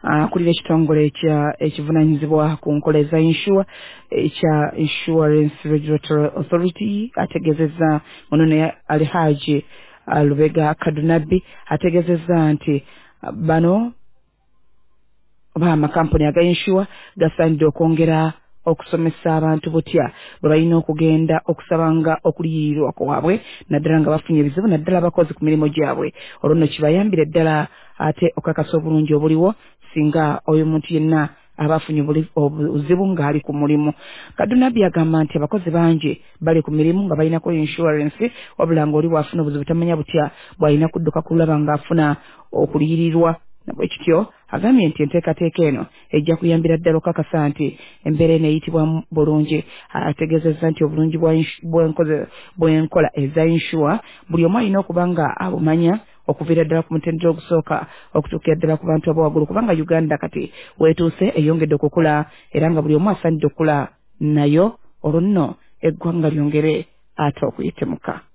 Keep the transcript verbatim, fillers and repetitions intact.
akulira ekitongole ekya ekivunanyizibwa ku nkola eza insure ekya Insurance Regulatory Authority ategezezza ono ne Alhaji uh, Lubega Kadunabi ategezezza nti uh, bano ba amakampuni aga insure gasaanidde okwongera okusomesa abantu butya bwe balina okugenda okusabanga okuliyirirwa kwabwe naddala nga bafunye ebizibu naddala abakozi ku mirimu gyabwe olwo nno kibayambire ddala ate okakasa obulungi obuliwo singa oyo muntu yenna abafunye obuzibu ng'ali ku mulimu. Kadunabi agamba nti abakozi bangi bali ku mirimu nga balinako insurance wabula ng'oli bw'afuna obuzibu tamanya butya bw'alina kudduka kulaba ng'afuna okuliyirirwa nabwe kityo agambye nti enteekateeka eno ejja kuyambira ddala okakasa nti embeera eno eyitibwa bulungi. Ategeezezza nti obulungi bw'enkola eza insure buli omu alina okuba nga abumanya okuviira ddala ku mutendera ogusooka okutuukira ddala ku bantu abawaggulu kubanga Uganda kati weetuuse eyongedde okukula era nga buli omu asaanidde okukula nayo olwo nno eggwanga lyongere ate okuyitemuka.